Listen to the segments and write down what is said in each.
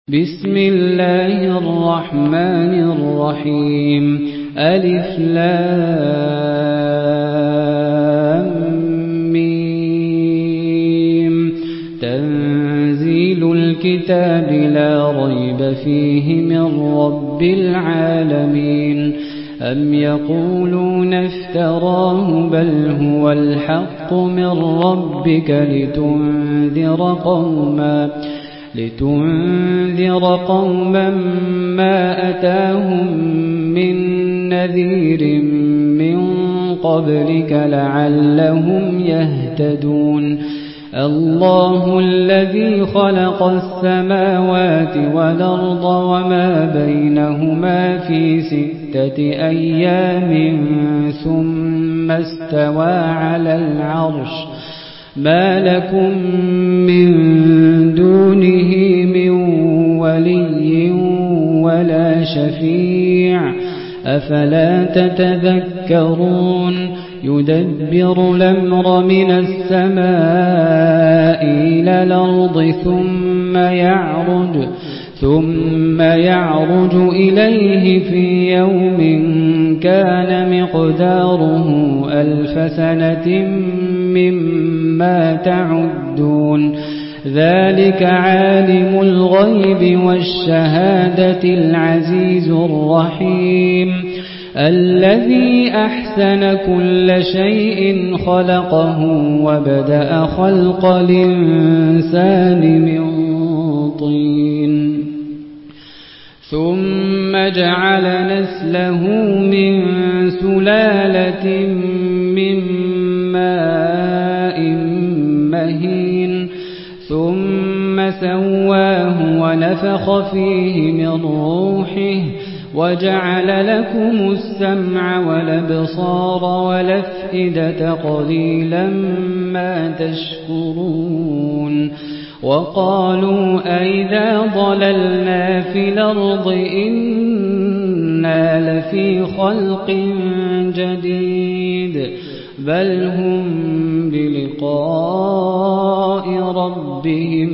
بسم الله الرحمن الرحيم ألف لام ميم تنزيل الكتاب لا ريب فيه من رب العالمين أم يقولون افتراه بل هو الحق من ربك لتنذر قوما ما أتاهم من نذير من قبلك لعلهم يهتدون الله الذي خلق السماوات والأرض وما بينهما في 6 أيام ثم استوى على العرش ما لكم من دونه من ولي ولا شفيع أفلا تتذكرون يدبر الأمر من السماء إلى الأرض ثم يعرج إليه في يوم كان مقداره 1000 سنة مما تعدون ذلك عالم الغيب والشهادة العزيز الرحيم الذي أحسن كل شيء خلقه وبدأ خلق الإنسان من طين ثم جعل نسله من سلالة من ماء مهين ثم سواه ونفخ فيه من روحه وجعل لكم السمع والأبصار والأفئدة قليلا ما تشكرون وقالوا أئذا ضللنا في الأرض إنا لفي خلق جديد بل هم بلقاء ربهم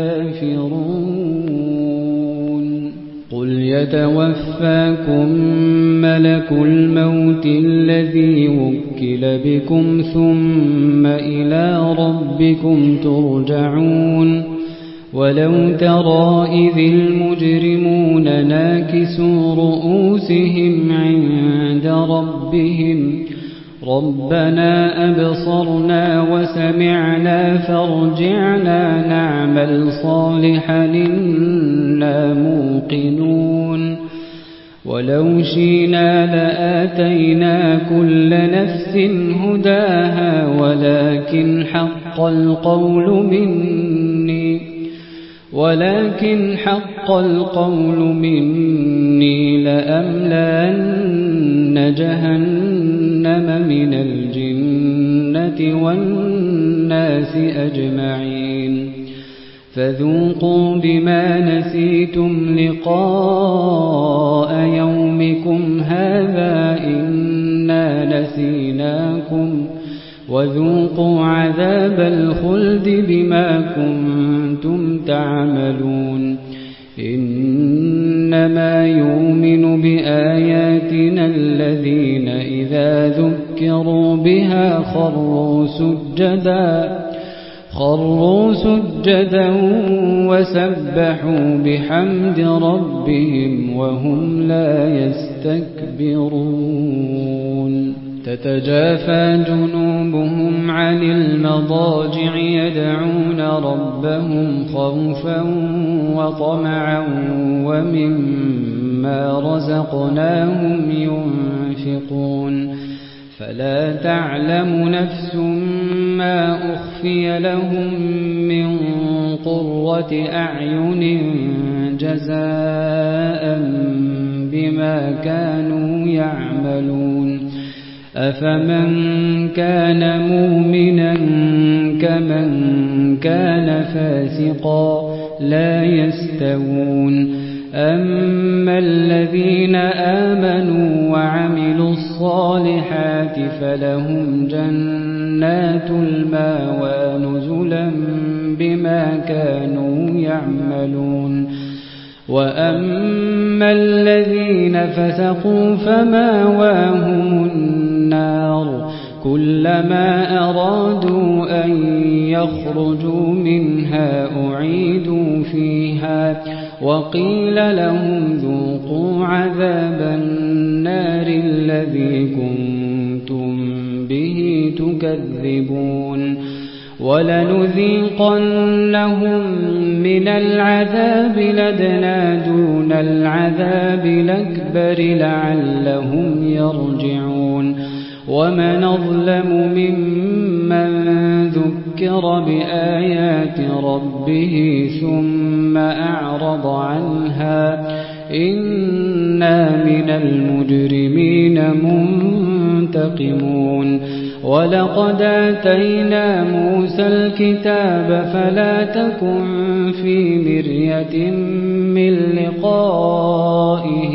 كافرون قل يتوفاكم ملك الموت الذي وكل بكم ثم إلى ربكم ترجعون ولو ترى إذ المجرمون ناكسوا رؤوسهم عند ربهم ربنا أبصرنا وسمعنا فارجعنا نعمل صالحا إنا موقنون ولو شئنا لآتينا كل نفس هداها ولكن حق القول مني لأملأن جهنم من الجنة والناس أجمعين فذوقوا بما نسيتم لقاء يومكم هذا إنا نسيناكم وذوقوا عذاب الخلد بما كنتم تعملون إنما يؤمن بآياتنا الذين إذا ذكروا بها خروا سجدا وسبحوا بحمد ربهم وهم لا يستكبرون تتجافى جنوبهم عن المضاجع يدعون ربهم خوفا وطمعا ومما رزقناهم ينفقون فلا تعلم نفس ما أخفي لهم من قرة أعين جزاء بما كانوا يعملون أفمن كان مؤمنا كمن كان فاسقا لا يستوون أما الذين آمنوا وعملوا الصالحات فلهم جنات المأوى نزلا بما كانوا يعملون وأما الذين فسقوا فمأواهم النار كلما أرادوا أن يخرجوا منها أعيدوا فيها وقيل لهم ذوقوا عذاب النار الذي كنتم به تكذبون ولنذيقنهم من العذاب الأدنى دون العذاب الأكبر لعلهم يرجعون ومن أظلم ممن ذكر بآيات ربه ثم أعرض عنها إنا من المجرمين منتقمون ولقد آتينا موسى الكتاب فلا تكن في مرية من لقائه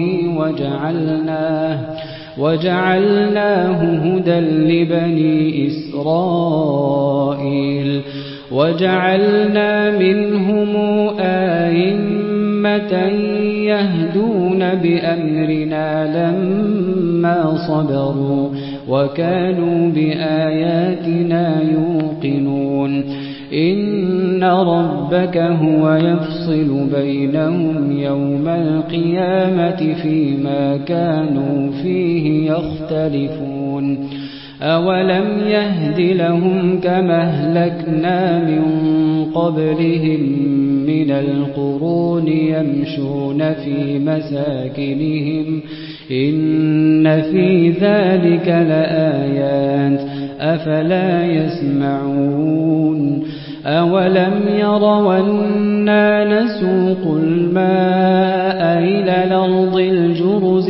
وجعلناه هدى لبني إسرائيل وجعلنا منهم أئمة يهدون بأمرنا لما صبروا وكانوا بآياتنا يوقنون إن ربك هو يفصل بينهم يوم القيامة فيما كانوا فيه يختلفون أولم يهد لهم كما أهلكنا من قبلهم من القرون يمشون في مساكنهم إن في ذلك لآيات أفلا يسمعون أولم يروا أنا نسوق الماء إلى الأرض الجرز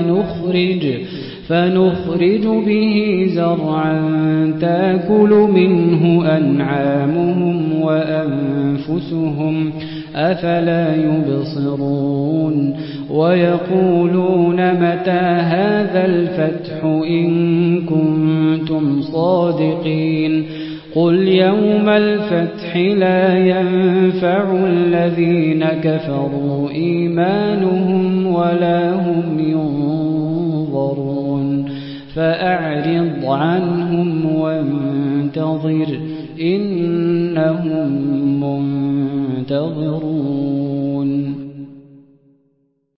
فنخرج به زرعا تأكل منه أنعامهم وأنفسهم أفلا يبصرون ويقولون متى هذا الفتح إن كنتم صادقين قل يوم الفتح لا ينفع الذين كفروا إيمانهم ولا هم ينظرون فأعرض عنهم وانتظر إنهم